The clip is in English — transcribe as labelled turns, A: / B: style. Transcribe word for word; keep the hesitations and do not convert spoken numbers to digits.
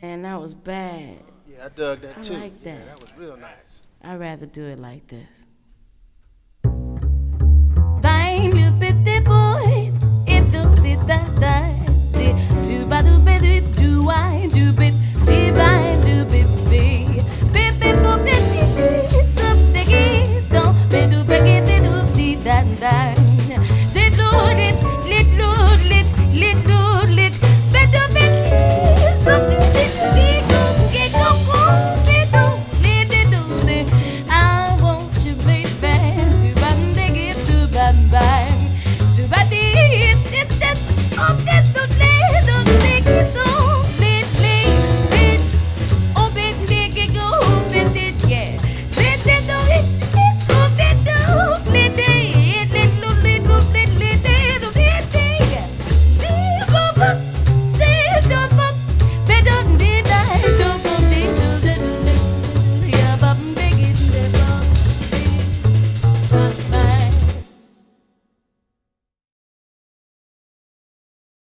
A: Man, that was bad.
B: Yeah, I dug that
A: I
B: too.
A: like
B: Yeah,
A: that.
B: that was real nice.
A: I'd rather do it like this.